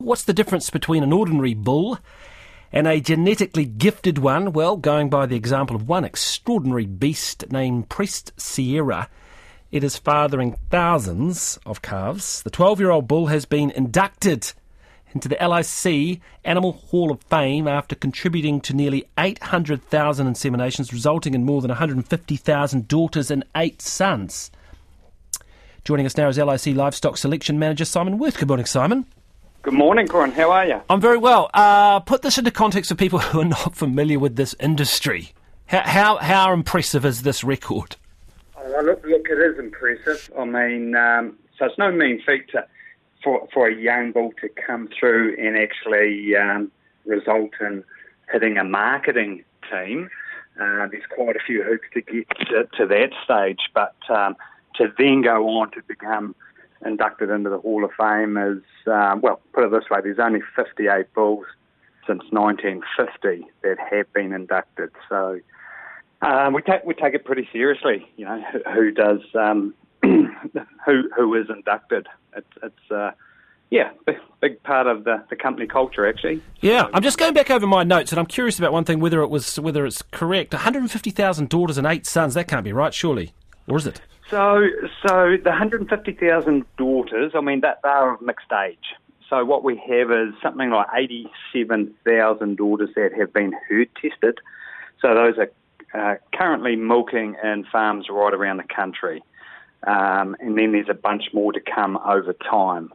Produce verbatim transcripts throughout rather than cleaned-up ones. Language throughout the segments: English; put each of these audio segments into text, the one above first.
What's the difference between an ordinary bull and a genetically gifted one? Well, going by the example of one extraordinary beast named Priest Sierra, it is fathering thousands of calves. The twelve-year-old bull has been inducted into the L I C Animal Hall of Fame after contributing to nearly eight hundred thousand inseminations, resulting in more than one hundred fifty thousand daughters and eight sons. Joining us now is L I C Livestock Selection Manager Simon Worth. Good morning, Simon. Good morning, Corin. How are you? I'm very well. Uh, put this into context for people who are not familiar with this industry. How how, how impressive is this record? Oh, look, look, it is impressive. I mean, um, so it's no mean feat to, for for a young bull to come through and actually um, result in hitting a marketing team. Uh, there's quite a few hoops to get to, to that stage, but um, to then go on to become inducted into the Hall of Fame is, um, well, put it this way, there's only fifty-eight bulls since nineteen fifty that have been inducted. So um, we take we take it pretty seriously. You know, who, who does um, who who is inducted? It's it's uh, yeah, big, big part of the, the company culture actually. Yeah, I'm just going back over my notes, and I'm curious about one thing, whether it was whether it's correct. one hundred fifty thousand daughters and eight sons. That can't be right, surely, or is it? So, so the one hundred fifty thousand daughters, I mean, that they are of mixed age. So what we have is something like eighty-seven thousand daughters that have been herd tested. So those are uh, currently milking in farms right around the country. Um, and then there's a bunch more to come over time.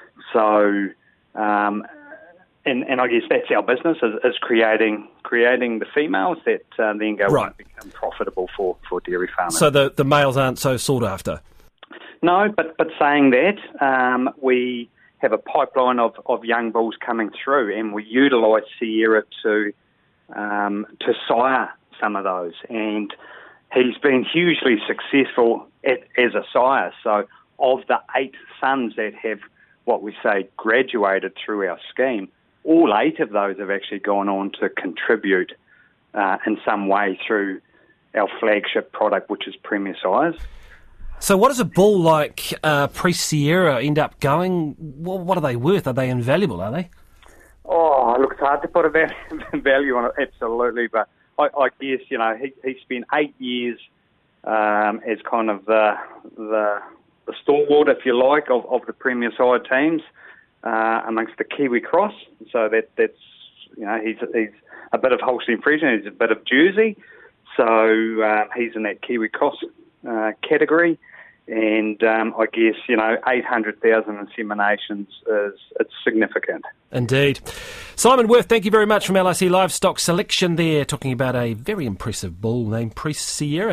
So, um, and, and I guess that's our business, is, is creating creating the females that uh, then go right. on to become profitable for, for dairy farmers. So the, the males aren't so sought after? No, but, but saying that, um, we have a pipeline of, of young bulls coming through, and we utilise Sierra to um, to sire some of those. And he's been hugely successful at, as a sire. So of the eight sons that have, what we say, graduated through our scheme, all eight of those have actually gone on to contribute uh, in some way through our flagship product, which is Premier Sires. So what does a bull like uh, Priest Sierra end up going? Well, what are they worth? Are they invaluable, are they? Oh, look, it's hard to put a value on it, absolutely. But I, I guess, you know, he, he spent eight years um, as kind of the, the, the stalwart, if you like, of, of the Premier Sire teams. Uh, amongst the Kiwi Cross, so that that's you know he's he's a bit of Holstein Friesian, he's a bit of Jersey, so uh, he's in that Kiwi Cross uh, category, and um, I guess you know eight hundred thousand inseminations is it's significant. Indeed, Simon Worth, thank you very much from L I C Livestock Selection. There, talking about a very impressive bull named Priest Sierra.